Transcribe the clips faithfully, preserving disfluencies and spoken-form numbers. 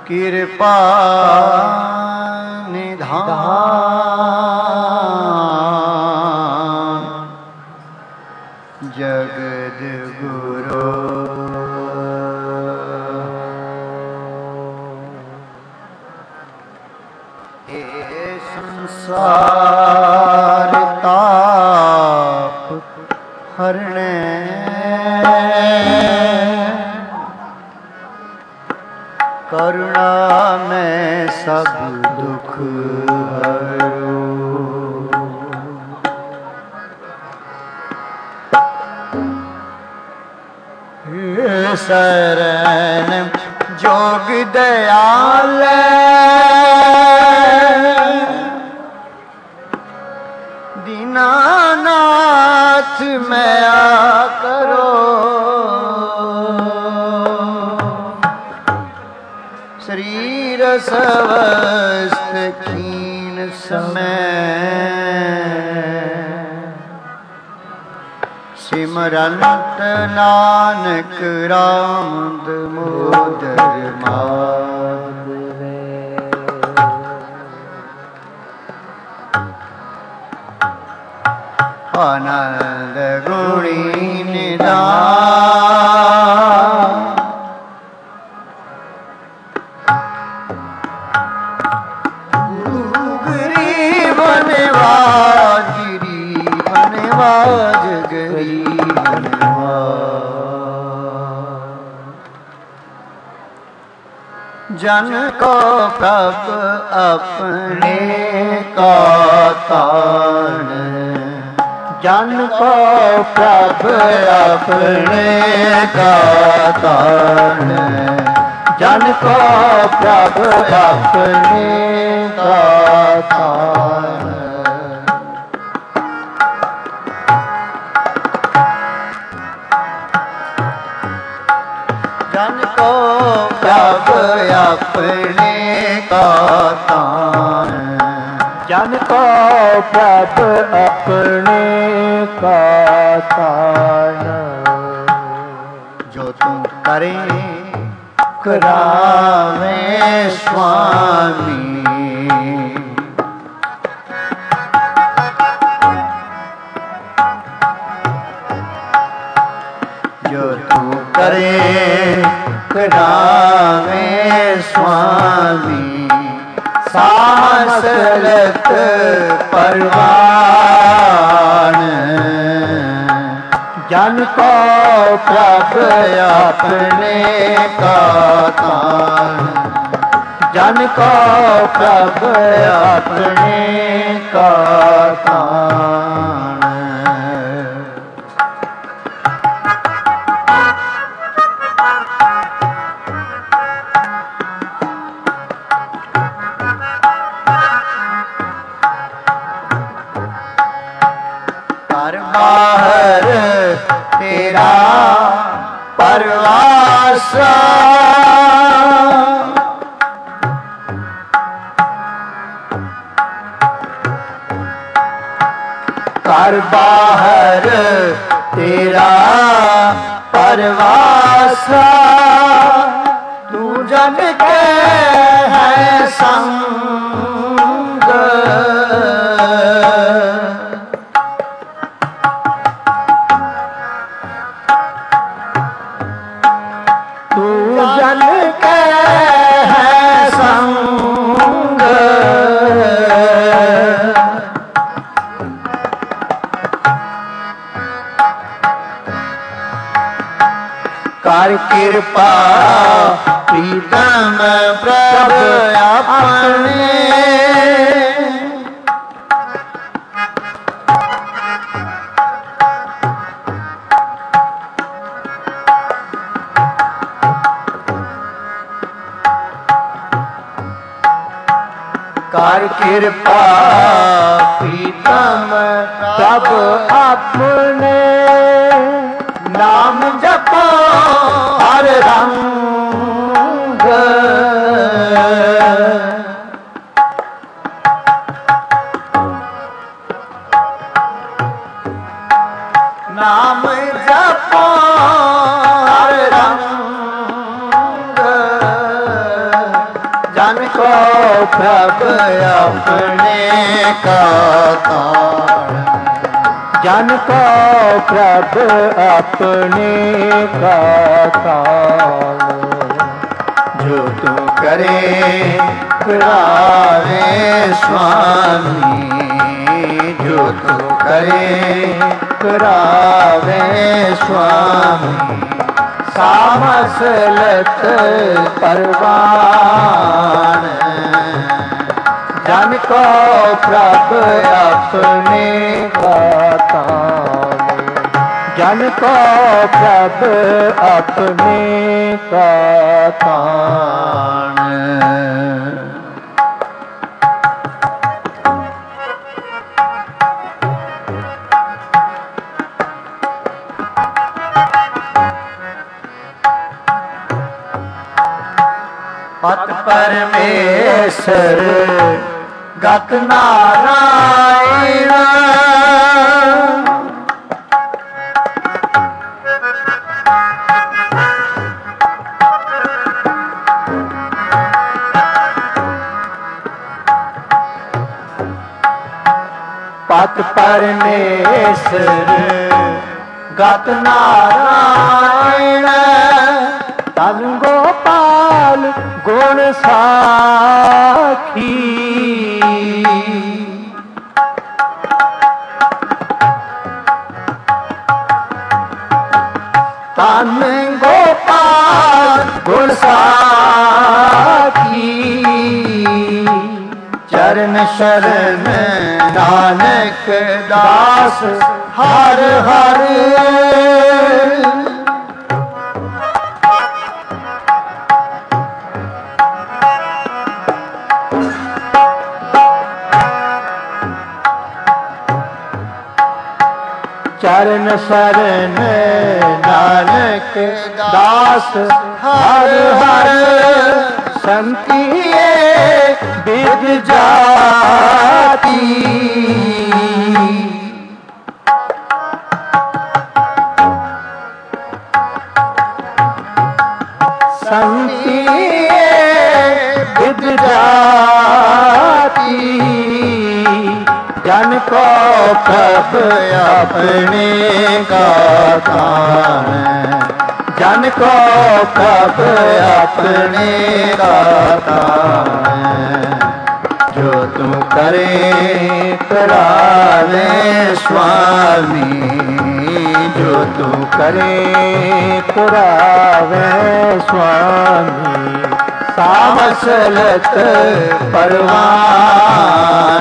कृपा निधान जगद गुरु हे संसार ताप हरणे करुणा में सब दुख हरो शरण जोग दयाल दीनानाथ मया करो शरीर स्वस्थ कीन समय सिमरंत नानक राम दामोदर माधवे आनंद गुणी निधान बनवाज गिरी बनवाज गरी जन को प्रभ अपने का तान जन को प्रभ अपने का तान जन को प्रभ अपने का तान जन को प्रभ अपने का तान जन को प्रभ अपने का तान जो तू करे करावे स्वामी जो तू करे करावे स्वामी सासलत परवान जन को प्रभ अपने का तान जन को प्रभ अपने का तान बाहर तेरा परवास कर बाहर तेरा परवास तू जन के है संग जन के है संग कर कृपा प्रीतम प्रभ अपने कर कृपा प्रीतम प्रभ अपने नाम जपो हर रंग नाम जपो हर रंग प्रभ अपने का काल, जन को प्रभ अपने का काल, जो तू करे करावे स्वामी, जो तू करे करावे स्वामी, सामसलत परवान, जन को प्रभ अपने का काल, जन को प्रभ अपने का तान। पत परमेश्वर गत नारायण, पत परमेश्वर गत नारायण, तन गोपाल गुण साखी, तन गोपाल गुण साखी, चरण शरण नानक दास हर हर, चरण शरण नानक दास हर हर, संतिये विद जाति, संतिये विद जाति, जन को प्रभ अपने का तान, जन को प्रभ अपने का तान, जो तू करे करावे स्वामी, जो तू करे करावे स्वामी, सामसलत परवान,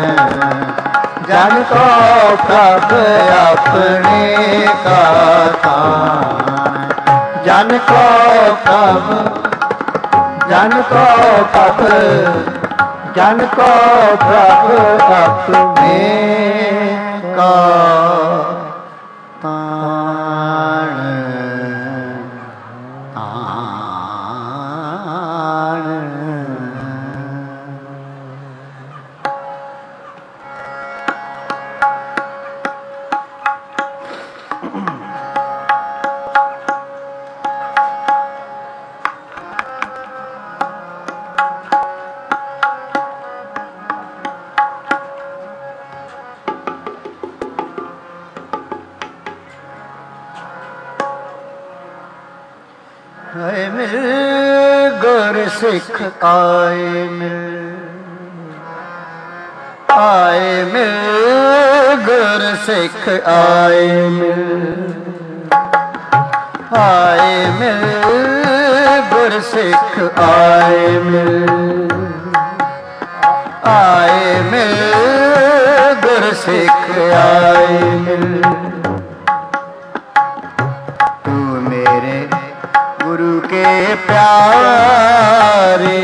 जन को प्रभ अपने का तान, जन को प्रभ, जन को प्रभ, जन को प्रभ अपने का तान, तान। आए मिल गुर सिख आए मिल, आए मिल गुर सिख आए मिल, आए मिल गुर सिख आए मिल, आए मिल गुर सिख आए मिल, तू मेरे गुरु के प्यारे,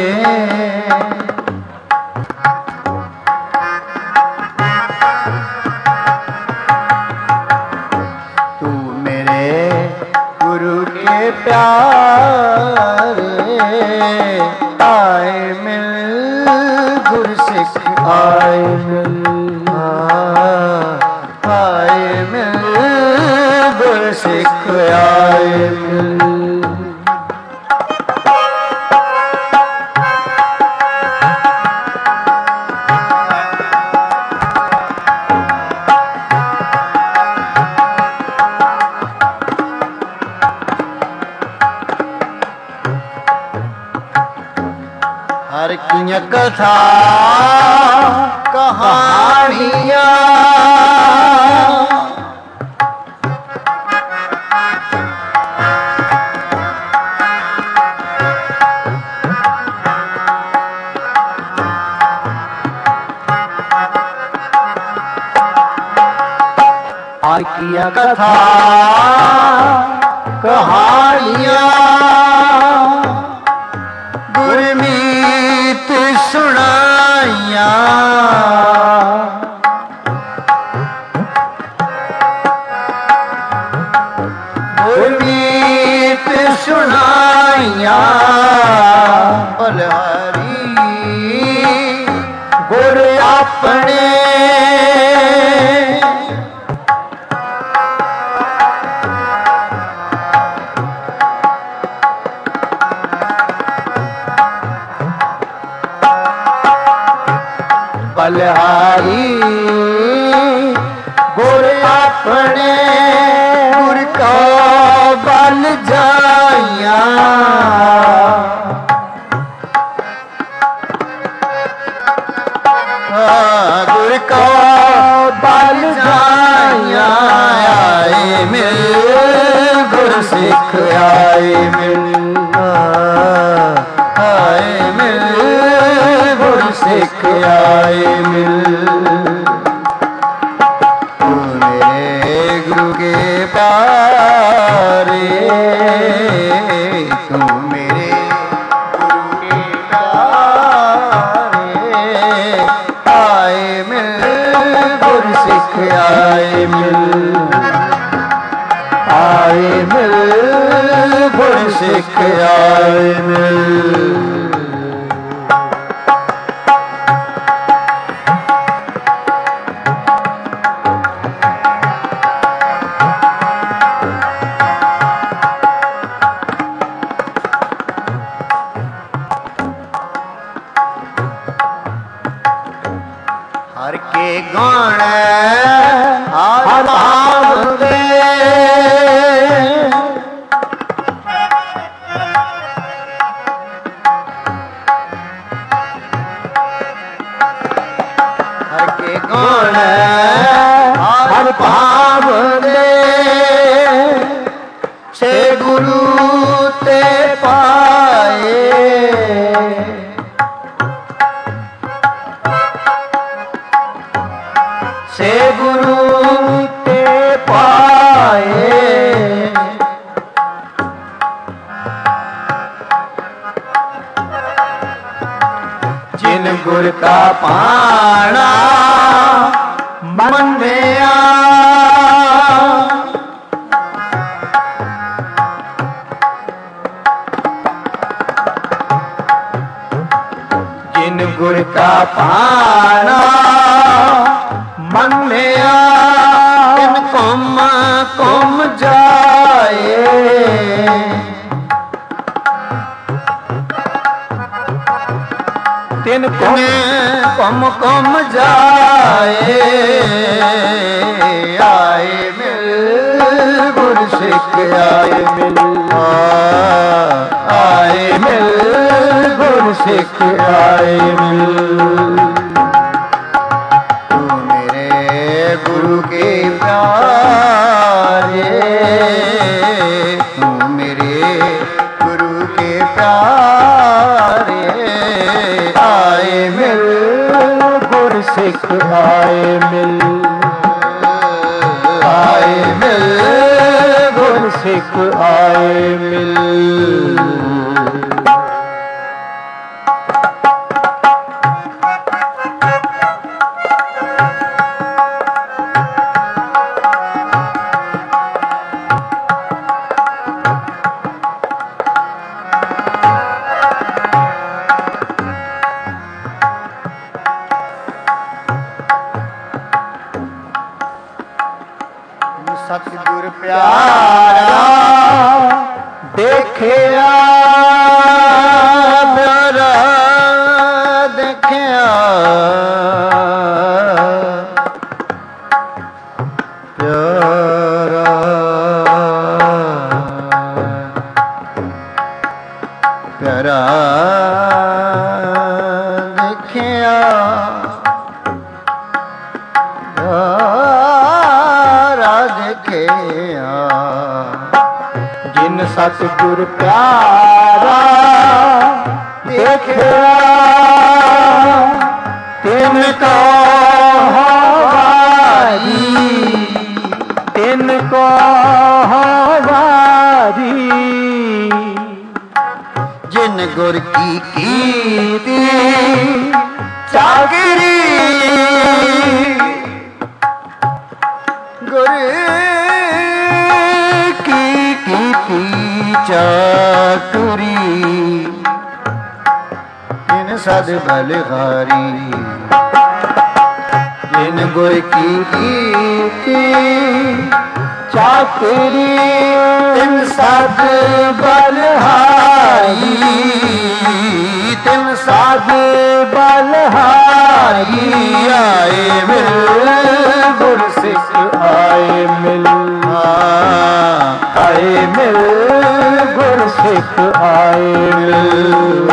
तू मेरे गुरु के प्यारे, आए मिल गुरु सिख आए मिल, आए मिल गुरु सिख आए मिल, किया कथा कहानियां किया कथा कहानियां गुरमीत सुनाइया गुरमीत सुनाइया बलिहारी गुर अपने बलिहारी गुर अपने गुर का बल जाइया गुर का बल जाइया आए मिल गुर सिख आए मिल आए मिल गुर सिख आए मिल तू मेरे गुरु के प्यारे तू मेरे गुरु के प्यारे आए मिल गुर सिख आए मिल आए मिल गुर सिख आए मिल हर के गुण हर भाव दे हर के गुण हर भाव दे से गुरु ते पाए से गुरु ते पाए जिन गुर का पाना मन्या जिन गुर का पाना मन्या इन कुम कुम जाए तिन कुम कुम कुम जाए आए मिल गुर सिख आए मिल आए मिल गुर सिख आए मिल गुरु के प्यारे तू मेरे गुरु के प्यारे आए मिल गुर सिख आए मिल आए मिल गुर सिख आए मिल सतगुर प्यारा देखिया प्यारा देखिया प्यारा प्यारा ਦੇਖਿਆ ਜਿਨ ਸਤਿਗੁਰ ਪਿਆਰਾ ਦੇਖਿਆ ਤਿਨ ਕੋ ਵਾਰੀ ਤਿਨ ਕੋ ਵਾਰੀ ਜਿਨ ਗੁਰ ਕੀ ਕੀਤੀ ਚਾਗਰੀ ਗੁਰ ਕੀ ਕੀਤੀ ਚਾਕਰੀ ਜਿਨ ਸਦ ਬਲਿਹਾਰੀ ਜਿਨ ਗੁਰ ਕੀ ਕੀਤੀ ਚਾਕਰੀ ਤਿਨ ਸਦ ਬਲਿਹਾਰੀ ਤਿਨ ਸਦ ਬਲਿਹਾਰੀ ਆਏ ਮਿਲ ਗੁਰ ਸਿੱਖ ਆਏ ਮਿਲ ਆਏ ਮਿਲ ਗੁਰ ਸਿੱਖ ਆਏ ਮਿਲ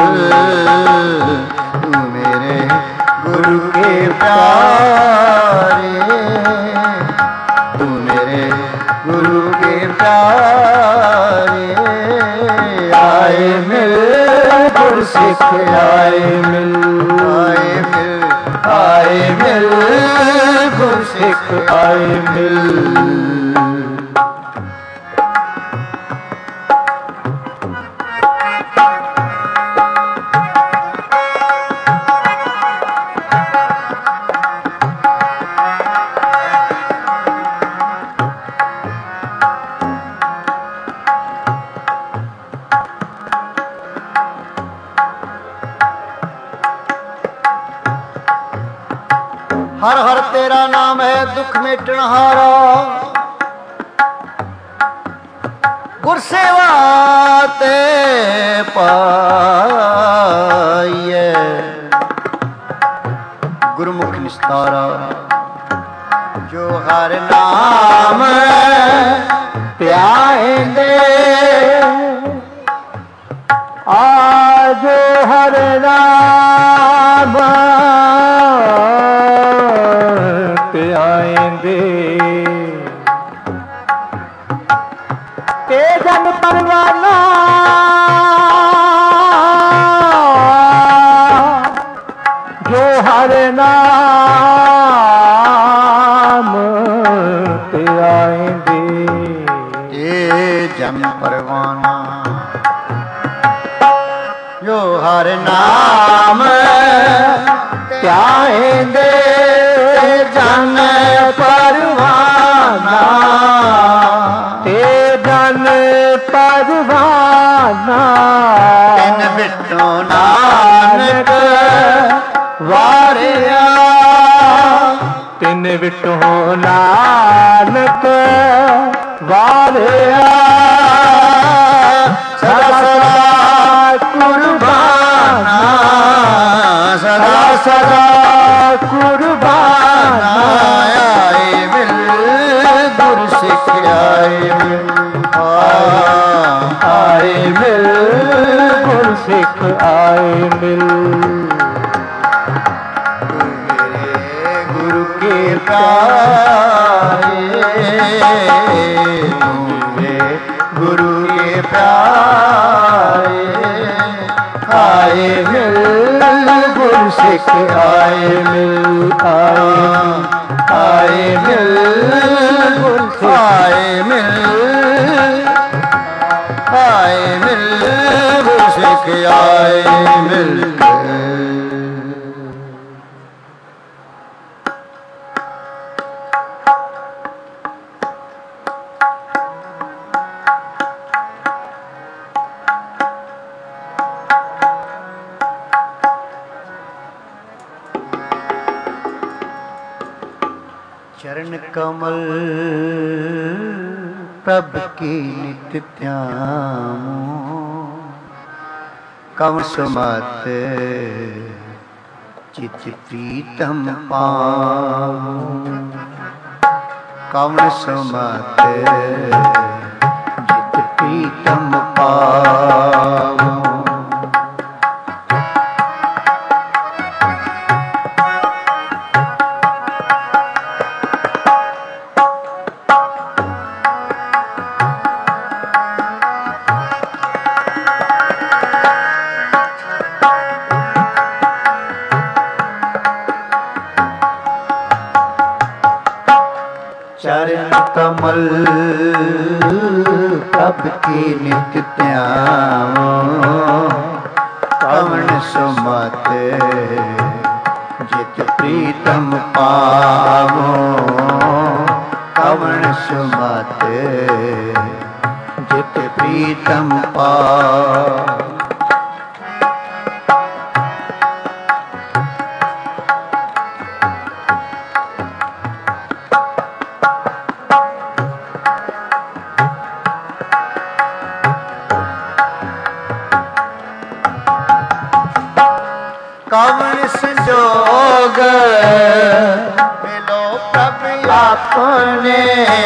ਤੂੰ ਮੇਰੇ ਗੁਰੂ ਕੇ ਪਿਆਰੇ ਤੂੰ ਮੇਰੇ ਗੁਰੂ ਕੇ ਪਿਆਰੇ ਆਏ ਮਿਲ ਗੁਰ ਸਿੱਖ ਆਏ ਮਿਲ ਆਏ ਮਿਲ ਆਏ ਮਿਲ ਗੁਰ ਸਿੱਖ ਆਏ ਮਿਲ हर हर तेरा नाम है दुख मिटनहारा गुरसेवा ते पाइए गुरमुख निस्तारा जो हर नाम प्याएंदे आज हर नाम ਆਏਂਦੇ ਤੇ ਜਨ ਪਰਵਾਨਾ ਜੋ ਹਰ ਨਾਮ ਤੇ ਆਏਂਦੇ ਇਹ ਜਨ ਪਰਵਾਨਾ ਜੋ ਹਰ ਨਾਮ ਧਿਆਏਂਦੇ ਜਨ ਪਰਵਾਨਾ ਤੇ ਜਨ ਪਰਵਾਨਾ ਤਿਨ ਬਿਟੋ ਨਾਨਕ ਵਾਰਿਆ ਤਿਨ ਬਿਟੋ ਨਾਨਕ ਵਾਰਿਆ ਸਦਾ ਸਦਾ ਕੁਰਬਾਨਾ ਸਦਾ ਸਦਾ ਕੁਰਬਾਨਾ ਆਏ ਮਿਲ ਗੁਰ ਸਿੱਖ ਆਏ ਮਿਲ ਆਏ ਮਿਲ ਗੁਰ ਸਿੱਖ ਆਏ ਮਿਲ ਮੇਰੇ ਗੁਰੂ ਕੇ ਪਿਆਰੇ ਮੇਰੇ ਗੁਰੂ ਕੇ ਪਿਆਰੇ ਆਏ ਮਿਲ ਗੁਰ ਸਿੱਖ ਆਏ ਮਿਲ ਆਏ ਆਏ ਮਿਲ ਗੁਰ ਆਏ ਮਿਲ ਆਏ ਮਿਲ ਗੁਰ ਸਿੱਖ ਆਏ ਮਿਲ चरण कमल प्रभ की नित्य ध्यामो कवन सुमत चित प्रीतम पावो कवन सुमत चित प्रीतम पावो चरण कमल प्रभ की नित ध्याओ कवन सुमत जित प्रीतम पावो कवन सुमत जित प्रीतम पावो। कवन संजोग मिलो प्रभु आपने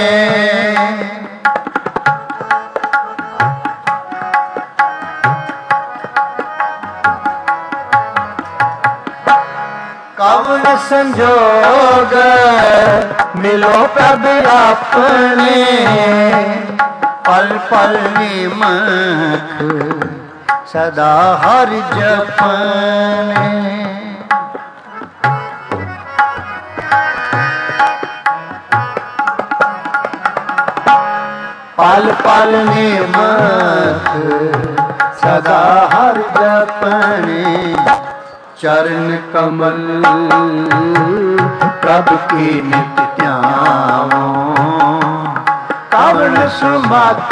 कवन संजोग मिलो प्रभु आपने पल पल निमख सदा हर जपने पल पल निमख सदा हर जपने चरण कमल प्रभु की नित ध्याओ कवन सुमत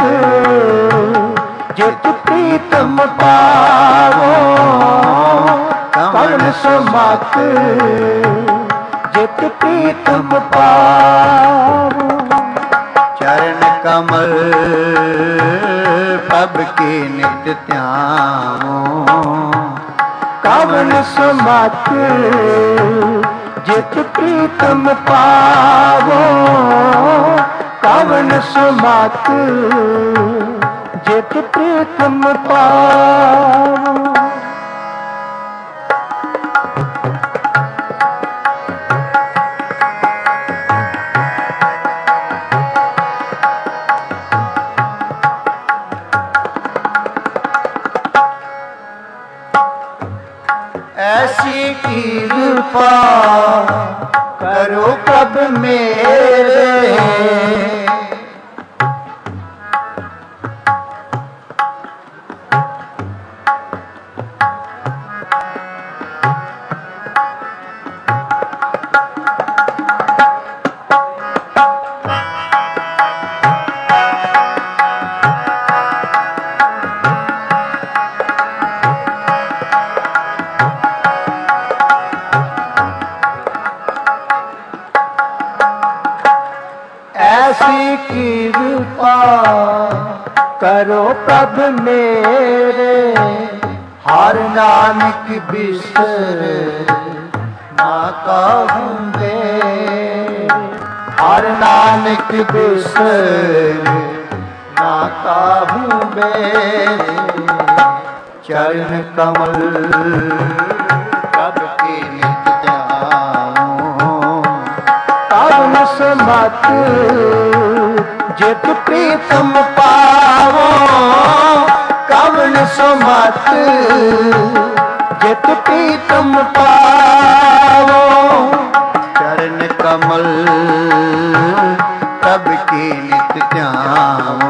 जित प्रीतम पावो कवन सुमत जित प्रीतम पावो। चरण कमल प्रभ की नित ध्याओ कवन सुमत जित प्रीतम पावो कवन सुमत जित प्रीतम पावो। ऐसी कृपा करो प्रभु मेरे ऐसी कृपा करो प्रभु मेरे हर नानक बिसर ना कहूँ बेरे हर नानक बिसर ना कहूँ बेरे चरण कमल प्रभु की नित ध्याओ कवन सुमत जित प्रीतम पावो कवन सुमत जित प्रीतम पावो। चरण कमल प्रभु की नित ध्याओ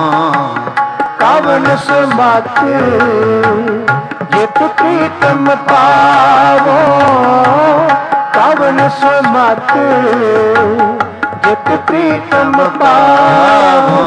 कवन सुमत जित प्रीतम पावो कवन सुमत जित प्रीतम पावो।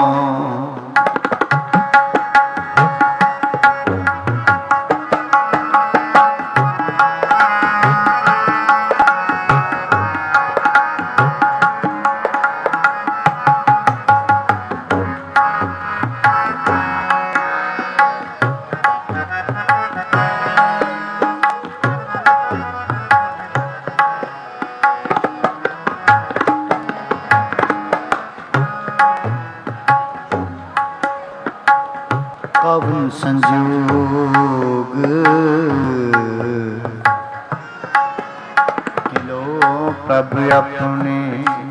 कवन संजोग मिलो प्रभु अपने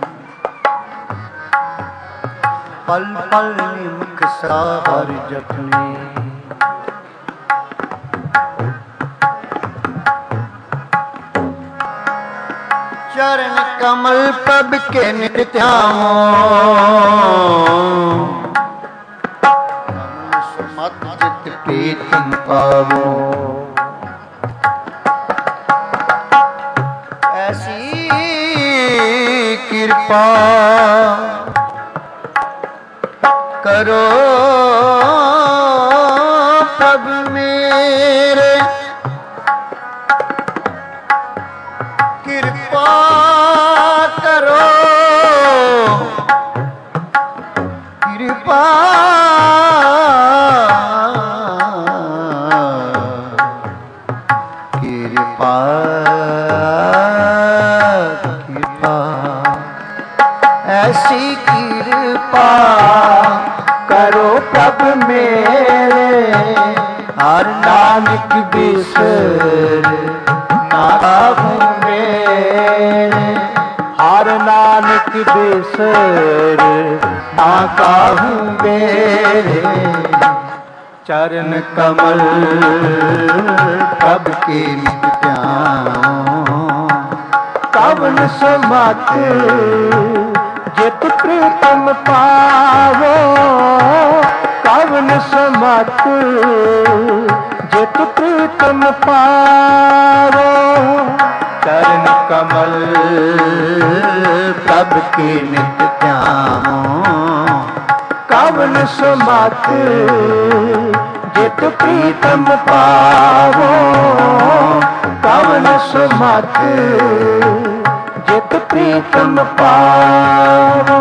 पल पल निमख सार जपने चरण कमल प्रभ के नित्यामो मत चित प्रीतम पावो ऐसी कृपा करो प्रभु मेरे कृपा करो कृपा कृपा कृपा ऐसी कृपा करो प्रभु मेरे हर नानक बिसर ना हूँ मेरे हर नानक बिसर ना काहूँ मेरे चरण कमल प्रभ के नित्यामो कवन समत जित प्रीतम पावो कवन समत जित प्रीतम पावो चरण कमल प्रभ के नित्यामो कवन समत जित प्रीतम पावो कवन समत जित प्रीतम पावो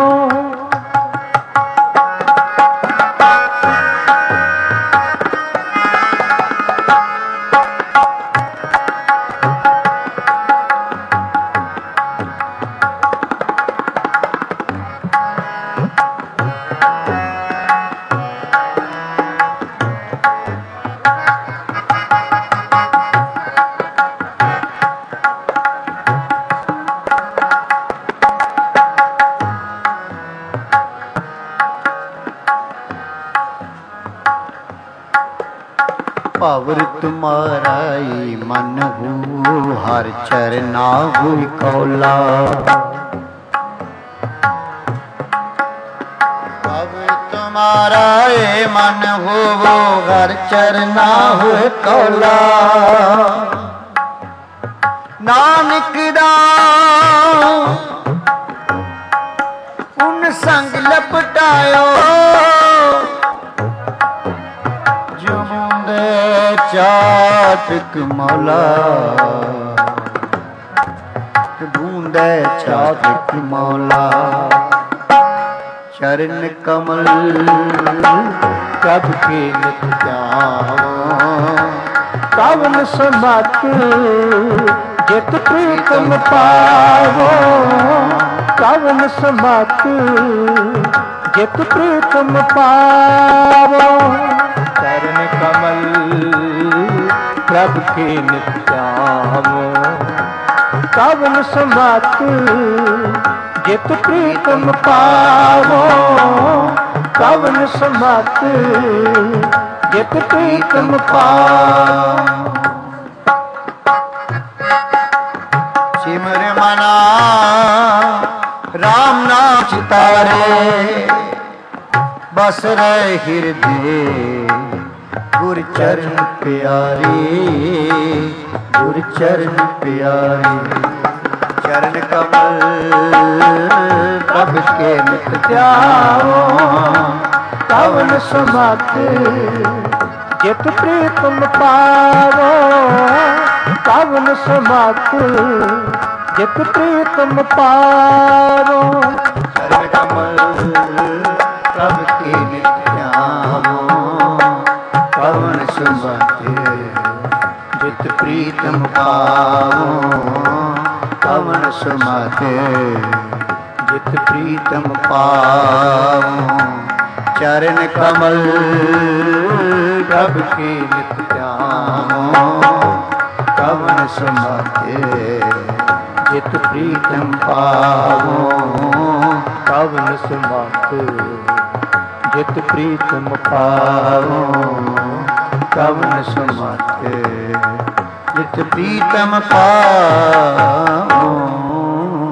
भवर तुम्हारा ही मन हो हर चरना हुई कौला भवर तुम्हारा ही मन हो हर चरना हुई कौला नानक दा उन संग लपटायो चाटक मौला बूंदे चाटक मौला चरण कमल प्रभ के नित्यामो कवन समत जित प्रीतम पावो कवन समत जित प्रीतम पावो चरण कमल प्रभ के नित्यामो कवन समत जित प्रीतम पावो कवन समत जित प्रीतम पावो सिमर मना राम नाम चितारे बस रहे हृदय गुर चरण प्यारे गुर चरण प्यारे चरण कमल प्रभ के नित्यामो कवन समत जित प्रीतम पावो कवन समत जित प्रीतम पावो चरण कमल प्रभ के नित्यामो कवन समत जित प्रीतम पावो कवन समत जित प्रीतम पावो चरण कमल प्रभ के नित्यामो कवन समत जित प्रीतम पावो कवन समत जित प्रीतम पावो कवन समत जित प्रीतम पावो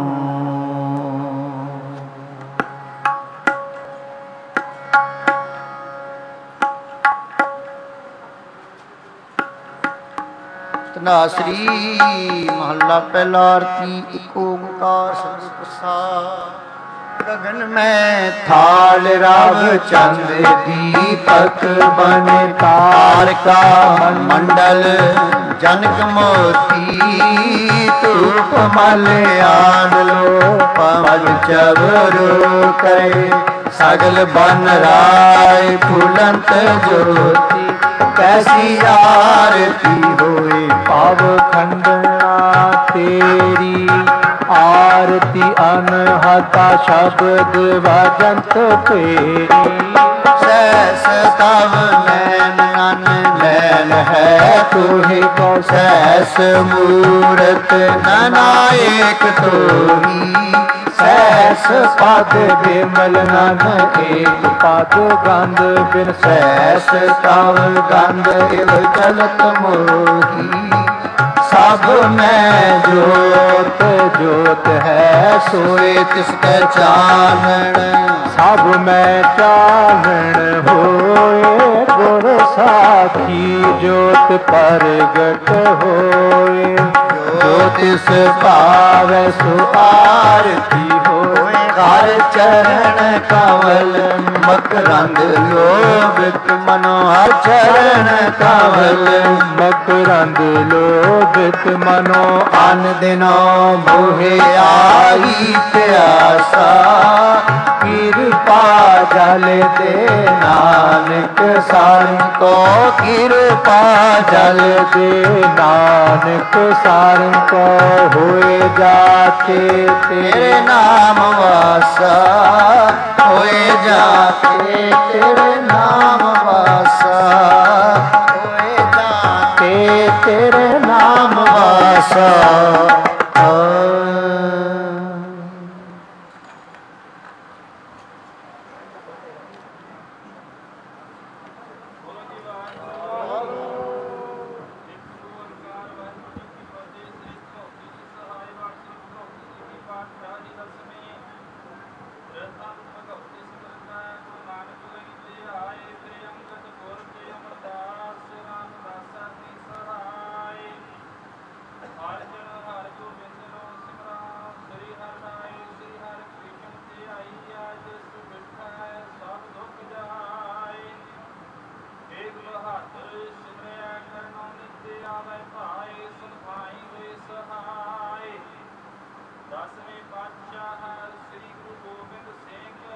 ਨਾਸਰੀ ਮਹੱਲਾ ਪਹਿਲਾ ਆਰਤੀ ਇੱਕ ਓੰਕਾਰ ਸਤਿ ਪ੍ਰਸਾਦ। ਗगन में थाल रव चंद दीपक बन तारका मंडल जनक मोती धूप मल आन लो पवन चवरो करे सगल बन राय फूलंत ज्योति कैसी आरती होए पाव खंडना तेरी आरती अनहता शब्द भजंत तेरी। सहस तव नैन नन नैन है तुहि को सहस मूरत ननायक तोही। सहस पद विमल नन एक पद गंध बिन सहस तव गंध इव चलत मोही। सब में जोत जोत है सोए तिसके चानन। सब में चानन होए गुर साखी जोत प्रगट होए। ज्योतिष पावे सो आरती होए हर चरण कमल मकरंद लोभित मनोहर चरण कमल मकरंद लोभित मनो अन दिनों मोहे आई प्यासा। कृपा जल दे नानक सारंग को कृपा जल दे नानक सारंग को होए जाते तेरे नाम वासा। होए जाते तेरे नाम वासा। होए जाते तेरे नाम वासा। ਦਸਵੇਂ ਪਾਤਸ਼ਾਹ ਸ੍ਰੀ ਗੁਰੂ ਗੋਬਿੰਦ ਸਿੰਘ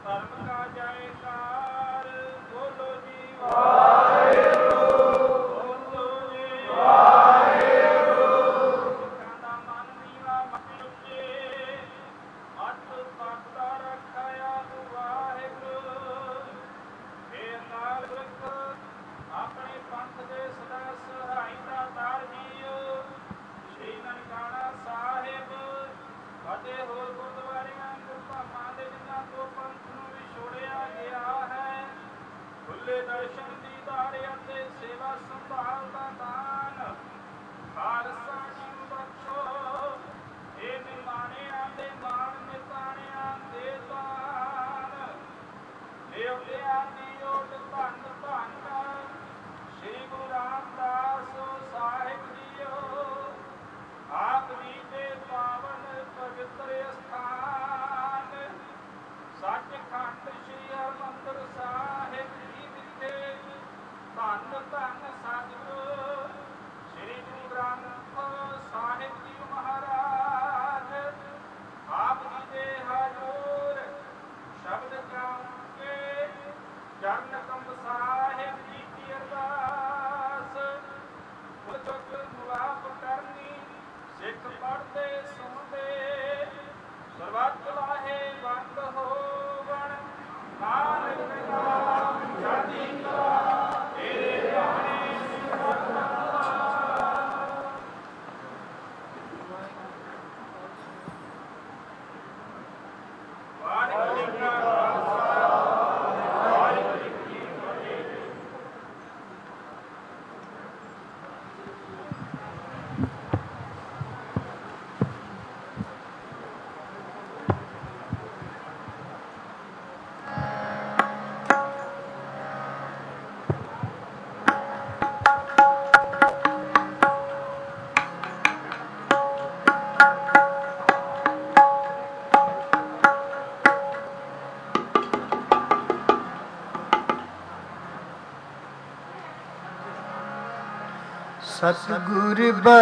सतगुर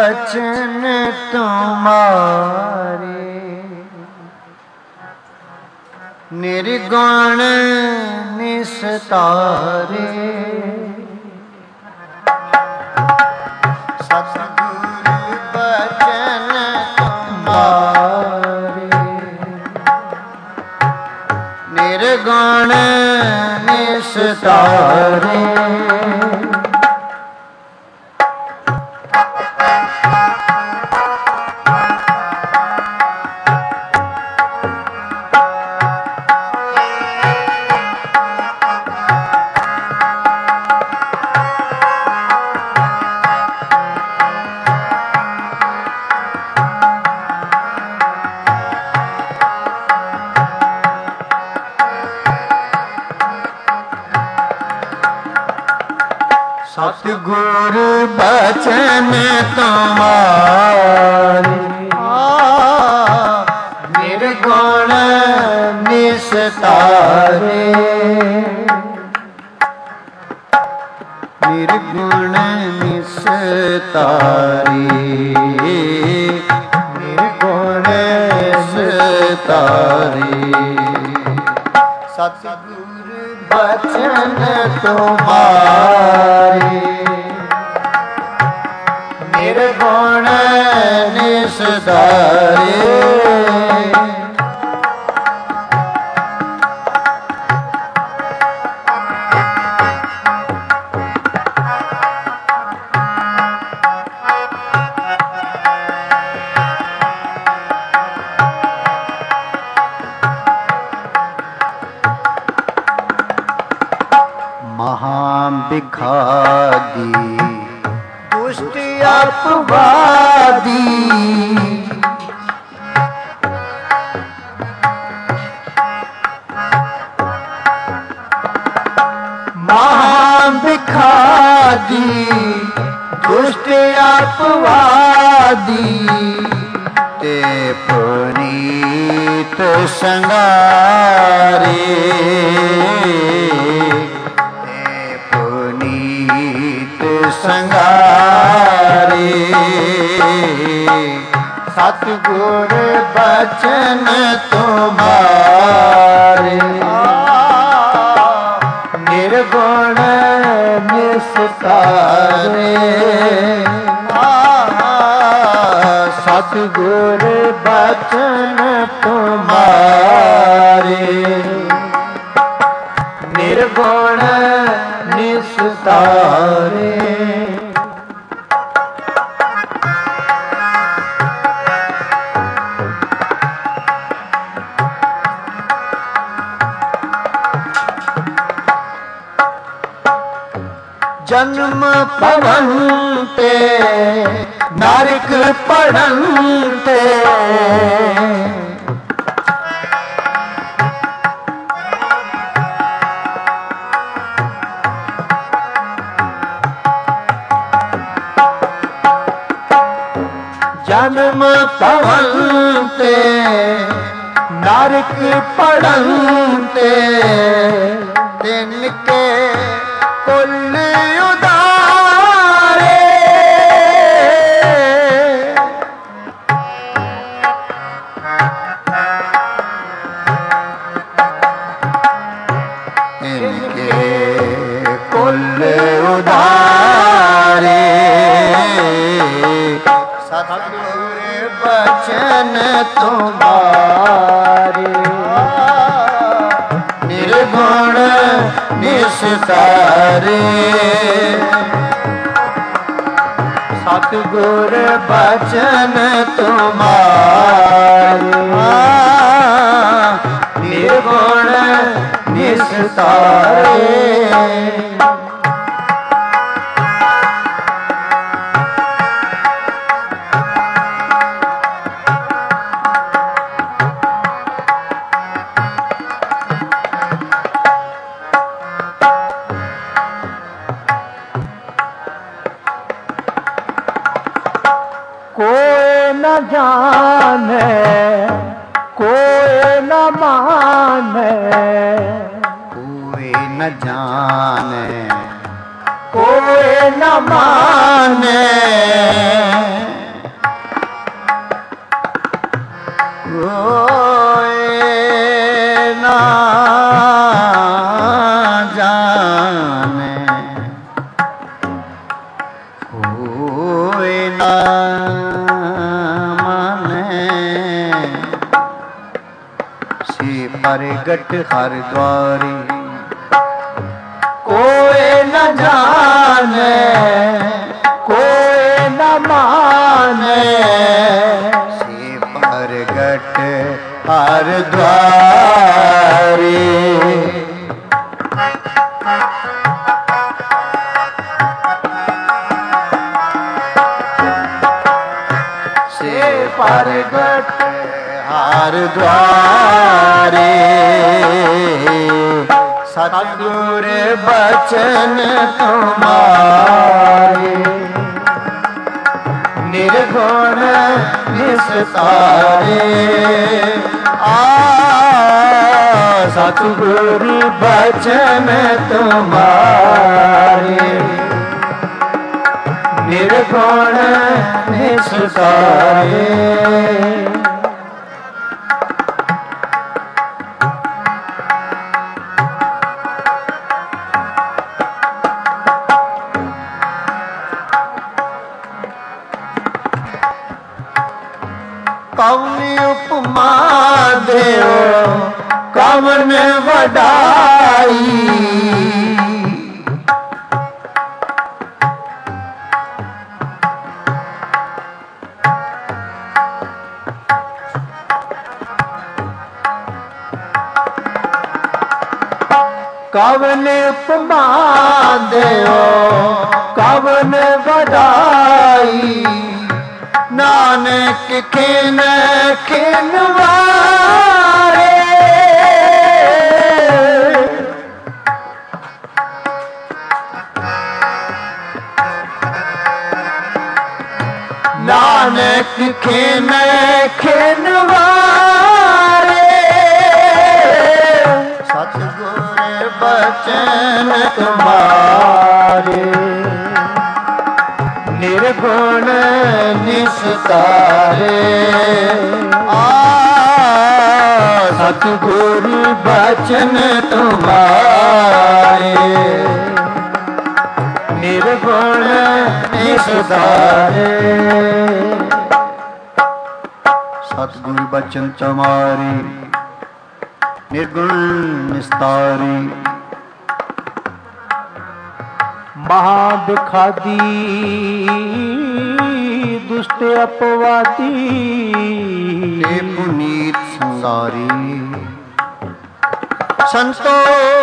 बचन तुम्हारे निर्गुण निस्तारे। सतगुर बचन तुम्हारे निर्गुण निस्तारे। सतगुर बचन तुम्हारे निर्गुण निस्तारे। निर्गुण निस्तारे निर्गुण निस्तारे। सतगुर बचन तुम्हारे निर्गुण निस्तारे। महाबिखादी दुष्ट अपवादी महाबिखादी दुष्ट अपवादी ते पुनीत संगारे। संगारे सतगुर बचन तुम्हारे ਨਿਸਤਾਰੇ ਸਤਿਗੁਰ ਬਚਨ ਤੁਮਾਰੇ ਨਿਰਗੁਣ ਨਿਸਤਾਰੇ ਜਨਮ ਪਵਨ ਤੇ ਨਰਕ ਪੜਨ ਤੇ ਜਨਮ ਪਵਨ ਤੇ ਨਰਕ ਪੜਨ ਤੇ ਤਿਨ ਕੇ ਕੁੱਲ ਉਦਾਰੇ ਤਿਨ ਕੇ ਕੁੱਲ ਉਦਾਰੇ ਸਤਿਗੁਰ ਬਚਨ ਤੁਮਾਰੇ ਨਿਰਗੁਣ ਨਿਸਤਾਰੇ ਸਤਿਗੁਰ ਬਚਨ ਤੁਮਾਰੇ ਨਿਰਗੁਣ ਨਿਸਤਾਰੇ कोई न जाने कोई न माने कोई न जाने कोई न माने कोई न जाने कोई न प्रगट हर द्वारी कोई न जाने कोई न माने से प्रगट हर द्वारी से प्रगट हर द्वारे सतगुर बचन तुम्हारे निर्गुण निस्तारे आ सतगुर बचन तुम्हारे निर्गुण निस्तारे कौन उपमा देओ कौन वडाई कौन उपमा देओ कौन वडाई नानक खिन खिनवारे नानक खिन खिनवारे सतगुर बचन तुम्हारे निर्गुण निस्तारे आ सतगुर बचन तुम्हारे निर्गुण निस्तारे। सतगुरु बचन तुम्हारे निर्गुण निस्तारी। महाबिखादी दुष्ट अपवादी हे पुनीत संगारी। संतो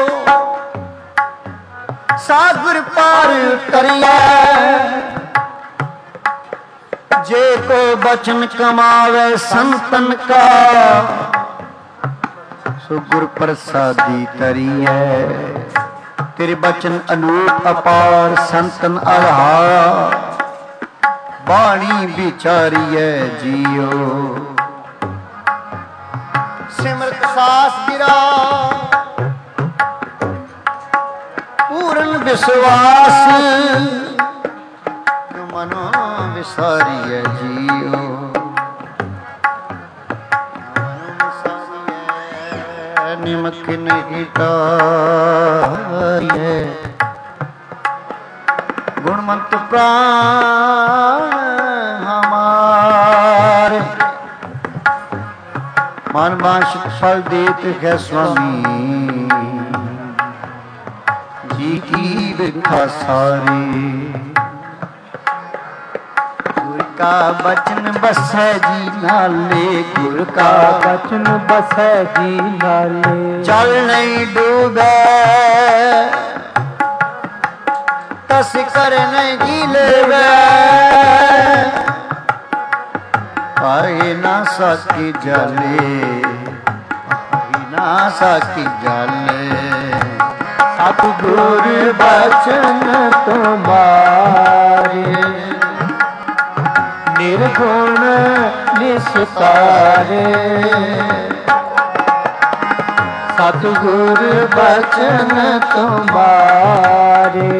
सागर पार करिया जे को बचन कमावे संतन का सुगुर प्रसादी तरिए। तेरे बचन अनूप अपार संतन आधार बाणी बिचारिए जियो। सिमरत सास गिरा पूर्ण विश्वास मनो विसारिए जियो। निमक नहीं तारिए गुणमंत प्राण हमारे। मन वांछित फल देत है स्वामी जी की बिखा सारी। गुर का बचन बसै जी नाले। गुर का बचन बसै जी नाले। जल नहीं डूबे तस कर नहीं गीले पाए ना सकी जले। पाए ना सकी जले। सतगुर बचन तुम्हारे निर्गुण निस्तारे। सतगुर बचन तुम्हारे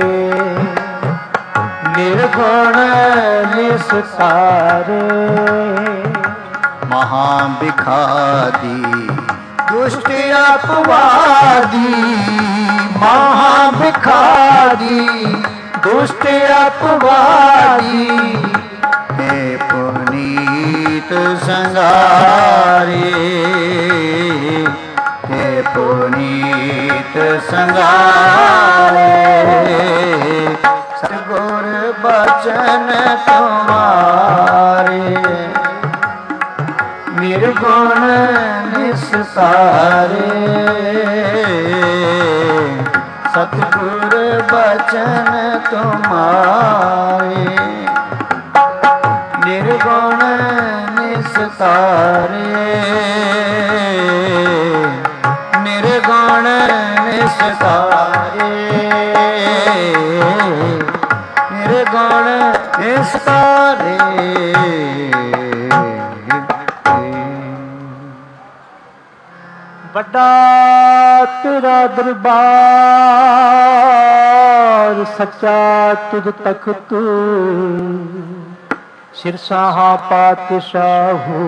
निर्गुण निस्तारे। महाबिखादी दुष्ट अपवादी। महाबिखादी दुष्ट अपवादी हे पुनीत संगारे। हे पुनीत संगारे। सतगुर बचन तुम्हारे निर्गुण निस्तारे। सतगुर बचन तुम्हारे निर्गुण निस्तारे। निर्गुण निस्तारे। निर्गुण निस्तारे। बड़ा तेरा दरबार सच्चा तुझ तख्त सिरसाहा पातशाहू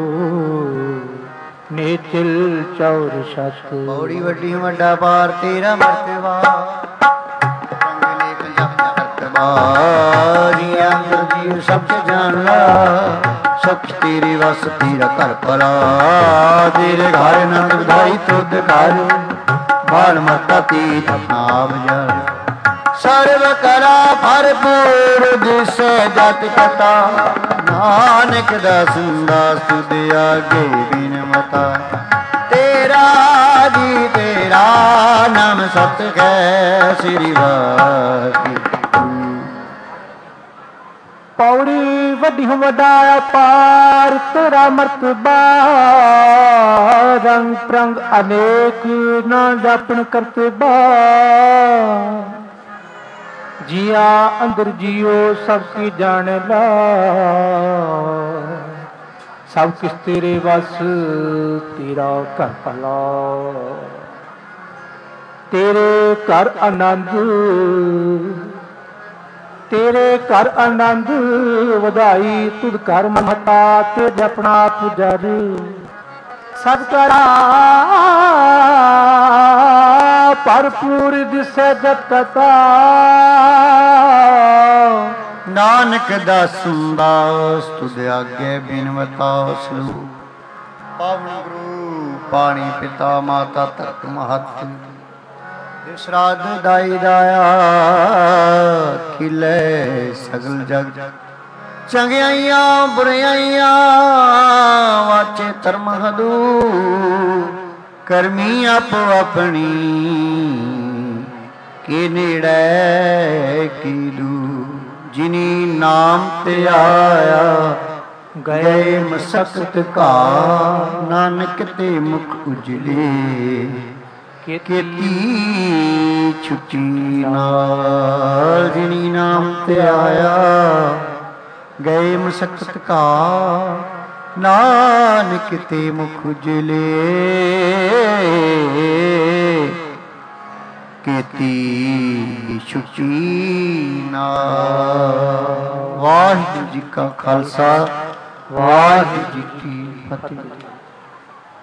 नेतिल चौर सत। बड़ी वड्डी वड्डा पार तेरा मर्तबा रंगले पंजाब मर्तबा जिया अंदर जी सब जान ला। सब तेरे वस तेरा घर भला तेरे घर नंद बधाई तुद घर बाल माता तीत नाम जल। सर्व कला भरपूर दिसे जत कथा नानक दास दास तुद आगे बिन मता। तेरा जी तेरा नाम सत है श्री वासी। पौड़ी वड्डी वड्डा पार तेरा मर्तबा रंग प्रंग अनेक न जापन करतबा। जिया अंदर जियो सबकी जान ला। सब किस तेरे बस तेरा घर भला। तेरे घर आनंद तेरे घर आनंद वधाई तुद घर महता ते जपना पुजारी। सब करा ਭਰਪੂਰ ਦਿਸੈ ਜਤਤਾ ਨਾਨਕ ਦਾਸੁ ਦਾਸ ਤੁਧ ਆਗੇ ਬਿਨਵਤਾ ਸਲੂ ਪਾਵਨ ਗੁਰੂ ਪਾਣੀ ਪਿਤਾ ਮਾਤਾ ਧਰਤ ਮਹਤ ਸ਼ਰਾਧ ਦਾਈ ਦਾਇਆ ਖਿਲੇ ਸਗਲ ਜਗ ਚੰਗਿਆਈਆਂ ਬੁਰਾਈਆਂ ਵਾਚੇ ਧਰਮ ਹਦੂ ਕਰਮੀ ਆਪੋ ਆਪਣੀ ਕੇ ਨੇੜੇ ਕੀਲੂ ਜਿਨੀ ਨਾਮ ਤੇ ਆਇਆ ਗਏ ਮਸਕਤ ਘਾ ਨਾਨਕ ਤੇ ਮੁਖ ਉਜਲੇ ਕੀਤੀ ਛੁੱਟੀ ਨਾਲ ਜਿਨੀ ਨਾਮ ਤੇ ਆਇਆ ਗਏ ਮਸਕਤ ਘਾ ਨਾਨਕ ਤੇ ਮੁਖ ਉਜਲੇ ਕੀਤੀ ਛੁੱਟੀ ਨਾਲ। ਵਾਹਿਗੁਰੂ ਜੀ ਕਾ ਖਾਲਸਾ ਵਾਹਿਗੁਰੂ ਜੀ ਕੀ ਫਤਿਹ।